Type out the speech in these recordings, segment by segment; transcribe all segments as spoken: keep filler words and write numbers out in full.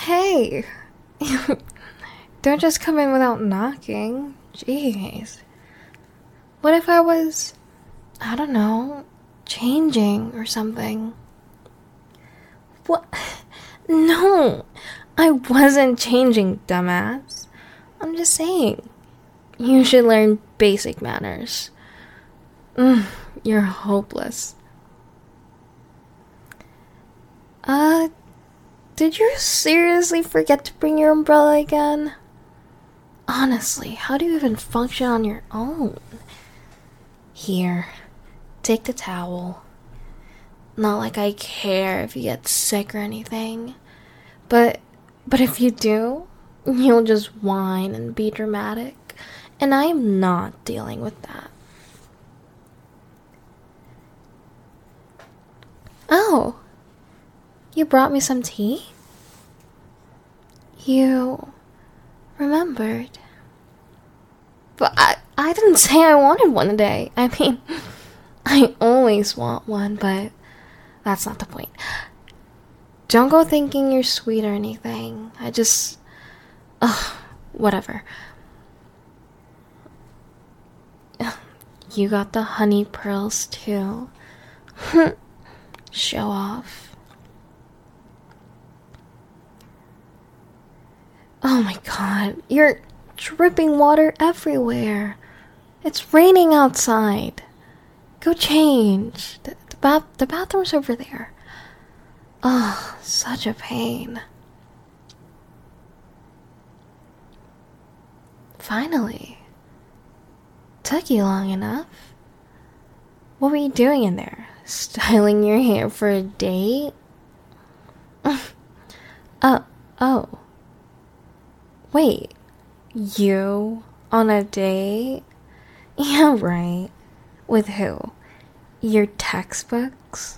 Hey, don't just come in without knocking. Jeez. What if I was, I don't know, changing or something? What? No, I wasn't changing, dumbass. I'm just saying, you should learn basic manners. Mm, you're hopeless. Uh, did you seriously forget to bring your umbrella again? Honestly, how do you even function on your own? Here, take the towel. Not like I care if you get sick or anything. But, but if you do, you'll just whine and be dramatic. And I am not dealing with that. Oh, you brought me some tea? You remembered. But I, I didn't say I wanted one today. I mean, I always want one, but that's not the point. Don't go thinking you're sweet or anything. I just... Ugh, whatever. You got the honey pearls too. Show off. Oh my god, you're dripping water everywhere. It's raining outside. Go change. The, the, bath, the bathroom's over there. Oh, such a pain. Finally. Took you long enough. What were you doing in there? Styling your hair for a date? uh, oh. Wait, you on a date? Yeah, right. With who? Your textbooks?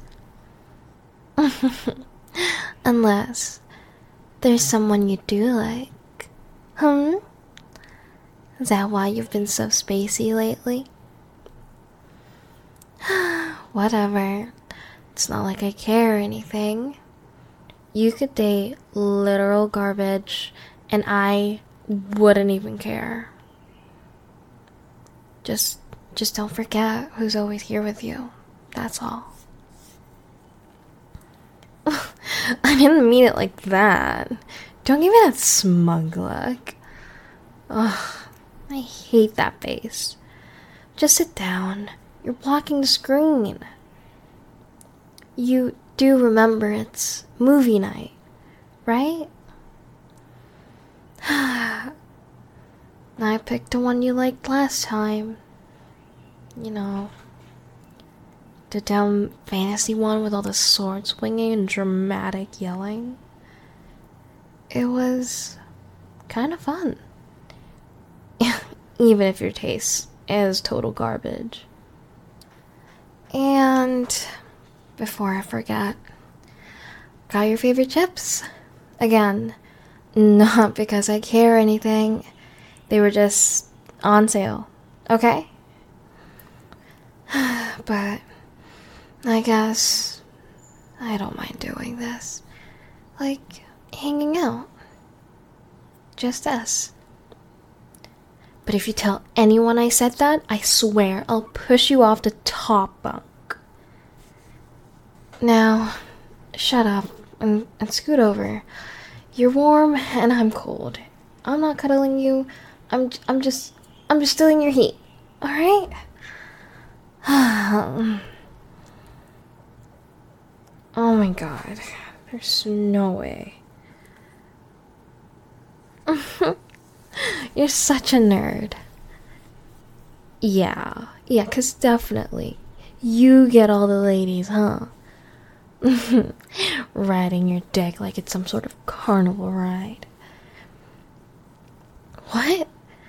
Unless there's someone you do like. Hmm? Is that why you've been so spacey lately? Whatever. It's not like I care or anything. You could date literal garbage and I wouldn't even care. Just just don't forget who's always here with you. That's all. I didn't mean it like that. Don't give me that smug look. Ugh, I hate that face. Just sit down. You're blocking the screen. You do remember it's movie night, right? I picked the one you liked last time. You know, the dumb fantasy one with all the sword swinging and dramatic yelling. It was kind of fun. Even if your taste is total garbage. And before I forget, got your favorite chips. Again, not because I care or anything. They were just on sale. Okay? But I guess I don't mind doing this. Like hanging out. Just us. But if you tell anyone I said that, I swear I'll push you off the top bunk. Now, shut up and, and scoot over. You're warm and I'm cold. I'm not cuddling you. I'm I'm just I'm just stealing your heat. All right? Oh my god. There's no way. You're such a nerd. Yeah, yeah, cause definitely you get all the ladies, huh? Riding your dick like it's some sort of carnival ride. What?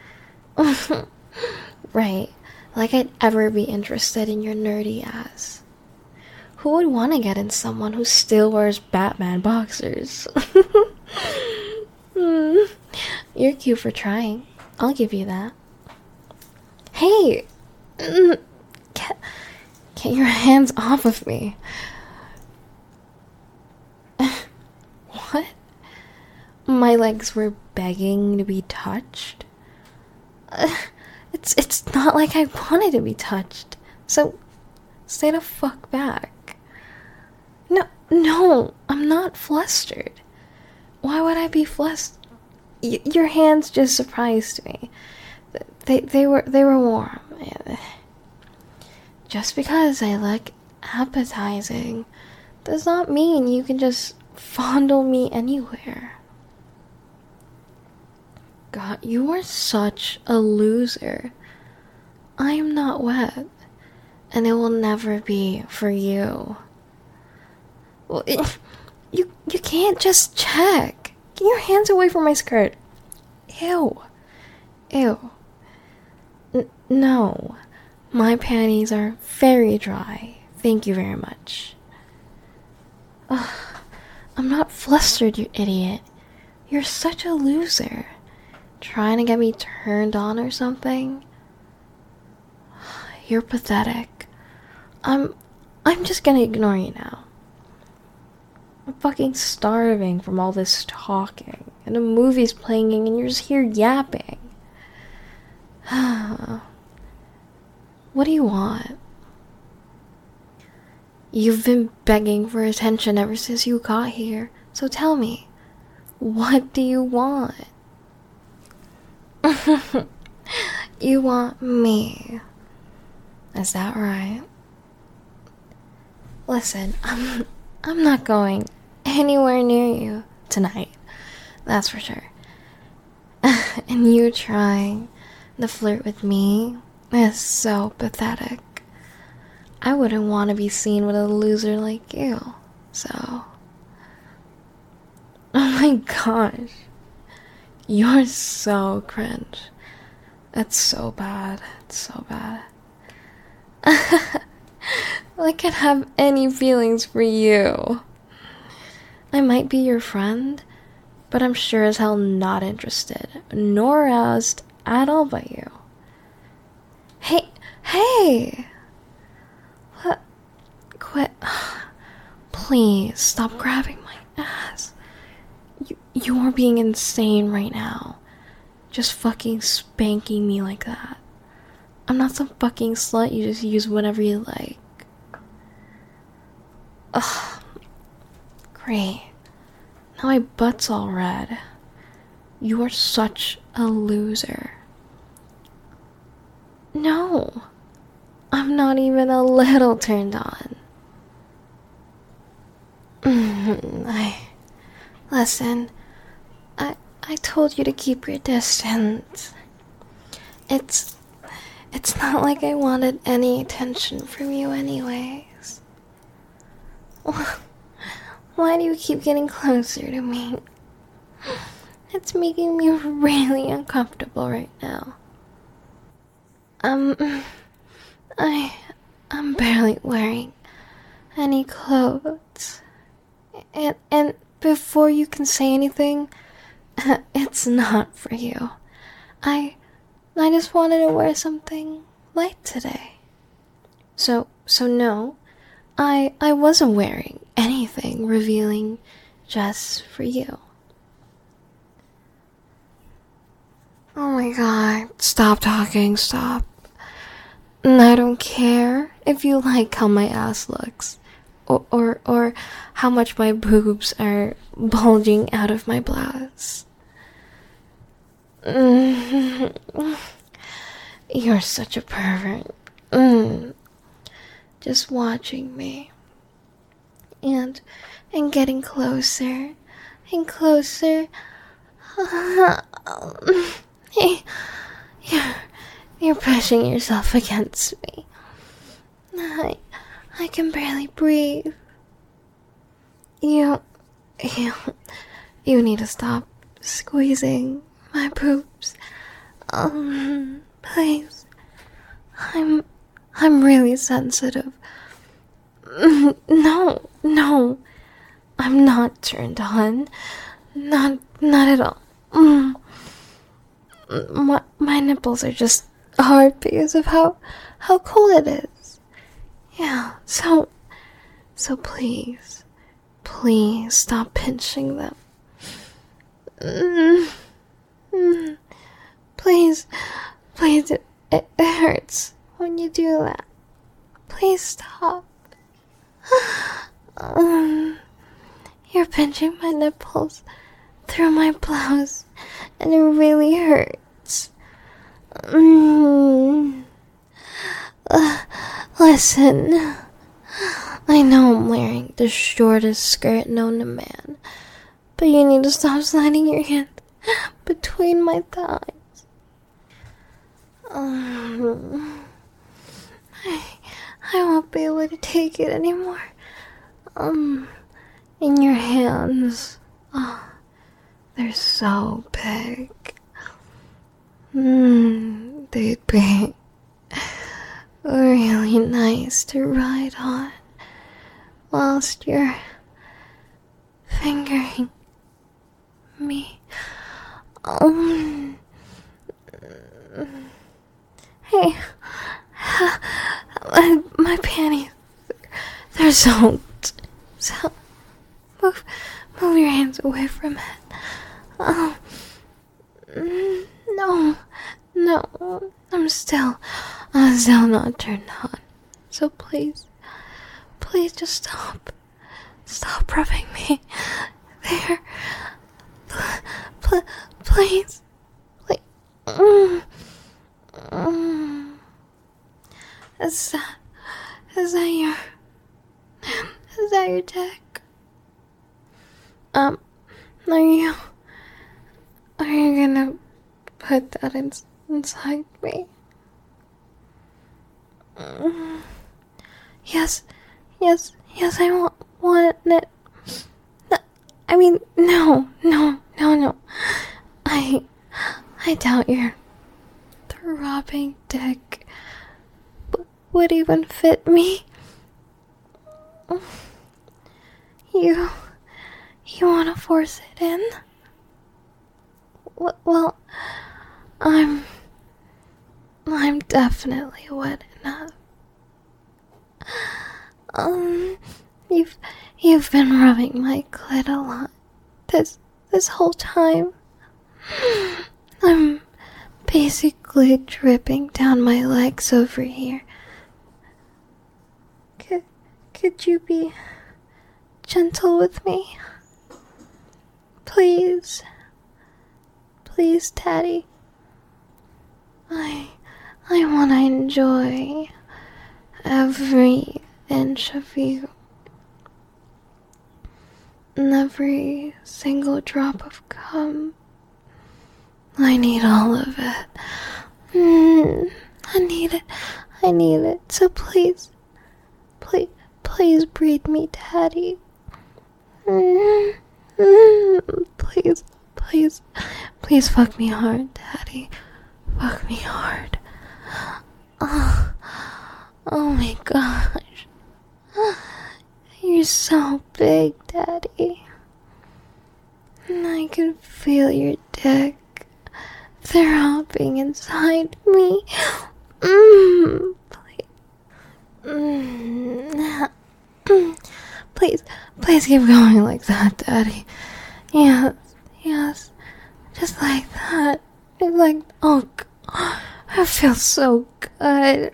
Right, like I'd ever be interested in your nerdy ass. Who would want to get in someone who still wears Batman boxers? mm. You're cute for trying. I'll give you that. Hey! Get, get your hands off of me. What? my legs were begging to be touched. Uh, it's it's not like I wanted to be touched. So stay the fuck back. No, no, I'm not flustered. Why would I be flustered? Y- your hands just surprised me. They they were they were warm. Just because I look appetizing does not mean you can just fondle me anywhere. God, you are such a loser. I am not wet, and it will never be for you. Well, it, you you can't just check. Get your hands away from my skirt. Ew. Ew. N- no. My panties are very dry. Thank you very much. Ugh. I'm not flustered, you idiot. You're such a loser. Trying to get me turned on or something? You're pathetic. I'm... I'm just gonna ignore you now. I'm fucking starving from all this talking, and a movie's playing and you're just here yapping. What do you want? You've been begging for attention ever since you got here, so tell me, what do you want? You want me. Is that right? Listen, I'm I'm not going anywhere near you tonight. That's for sure. And you trying to flirt with me is so pathetic. I wouldn't want to be seen with a loser like you. So, oh my gosh. You're so cringe. It's so bad. It's so bad. I can't have any feelings for you. I might be your friend, but I'm sure as hell not interested, nor aroused at all by you. Hey, hey! What? Quit. Please, stop grabbing my ass. You, you are being insane right now. Just fucking spanking me like that. I'm not some fucking slut you just use whenever you like. Ugh. Great. Now my butt's all red. You are such a loser. No. I'm not even a little turned on. I... Listen. I... I told you to keep your distance. It's... It's not like I wanted any attention from you anyways. Why do you keep getting closer to me? It's making me really uncomfortable right now. Um, I, I'm barely wearing any clothes. And, and before you can say anything, it's not for you. I, I just wanted to wear something light today. So, so no, I, I wasn't wearing anything revealing just for you. Oh my god, stop talking, stop. I don't care if you like how my ass looks, or, or, or how much my boobs are bulging out of my blouse. Mm. You're such a pervert. Mm. Just watching me. And, and getting closer, and closer. Hey, you're, you're pushing yourself against me. I, I can barely breathe. You, you, you need to stop squeezing my boobs. Um, please. I'm, I'm really sensitive. No, no. I'm not turned on. Not, not at all. Mm. My, my nipples are just hard because of how, how cold it is. Yeah, so, so please, please stop pinching them. Mm, mm. Please, please, it, it hurts when you do that. Please stop. Um, you're pinching my nipples through my blouse, and it really hurts. Mm. Uh, listen, I know I'm wearing the shortest skirt known to man, but you need to stop sliding your hand between my thighs. Um, I, I won't be able to take it anymore. Um, in your hands. Oh, they're so big. Mmm, they'd be really nice to ride on whilst you're fingering me. Um, hey, my, my panties, they're soaked. So, move, move your hands away from it. Oh, no, no, I'm still, I'm still not turned on. So please, please just stop. Stop rubbing me. There. Pl- pl- please. Please. Mm. Mm. Is that, is that your, is that your dick? Um, are you, are you gonna put that in, inside me? Mm. Yes, yes, yes, I want, want it. No, I mean, no, no, no, no. I, I doubt your throbbing dick w- would even fit me. You, you want to force it in? W- well, I'm, I'm definitely wet enough. Um, you've, you've been rubbing my clit a lot this, this whole time. I'm basically dripping down my legs over here. Could, could you be gentle with me? Please. Please, Daddy. I, I want to enjoy every inch of you. And every single drop of cum. I need all of it. Mm, I need it. I need it. So please, please, please breed me, Daddy. Mm, mm, please, please, please fuck me hard, Daddy. Fuck me hard. Oh, oh my gosh. You're so big, Daddy. And I can feel your dick throbbing inside me. Mm, please. Mm. Please, please keep going like that, Daddy. Yes, yes. Just like that. Just like, oh, I feel so good.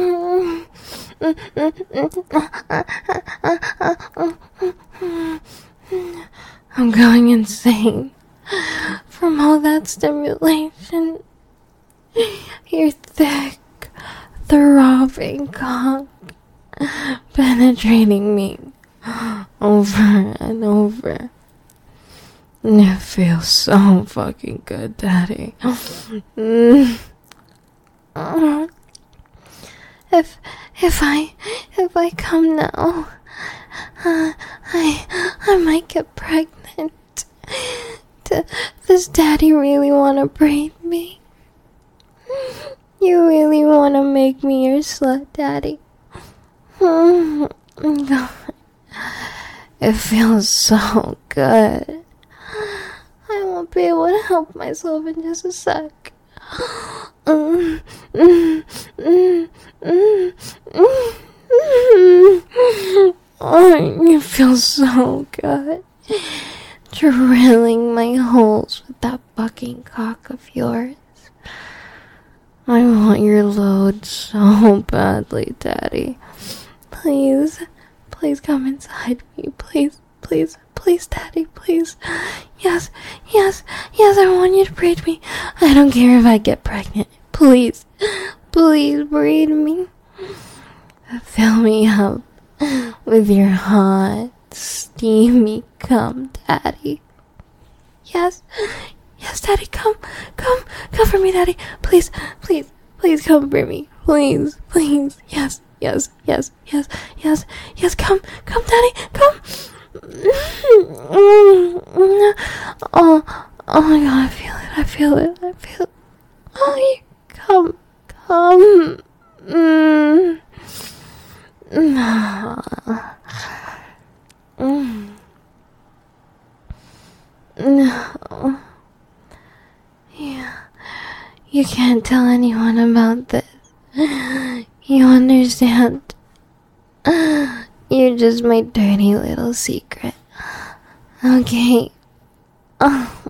I'm going insane from all that stimulation. Your thick, throbbing cock penetrating me over and over. It feels so fucking good, Daddy. Mm. If if I if I come now, uh, I I might get pregnant. D- does Daddy really want to breed me? You really want to make me your slut, Daddy? Mm. God, it feels so good. I won't be able to help myself in just a sec. Mm, mm, mm, mm, mm, mm. Oh, you feel so good. drilling my holes with that fucking cock of yours. I want your load so badly, Daddy. Please, please come inside me. Please, please, please, Daddy, please. Yes, yes, yes, I want you to breed me. I don't care if I get pregnant. Please, please breed me. Fill me up with your hot, steamy cum, Daddy. Yes, yes, Daddy, come, come, come for me, Daddy. Please, please, please come for me. Please, please. Yes, yes, yes, yes, yes, yes, come, come, Daddy, come. Oh, oh my God, I feel it, I feel it, I feel it. Oh, you come, come. Mm. Mm. No. Yeah. You can't tell anyone about this. You understand? You're just my dirty little secret. Okay. Oh.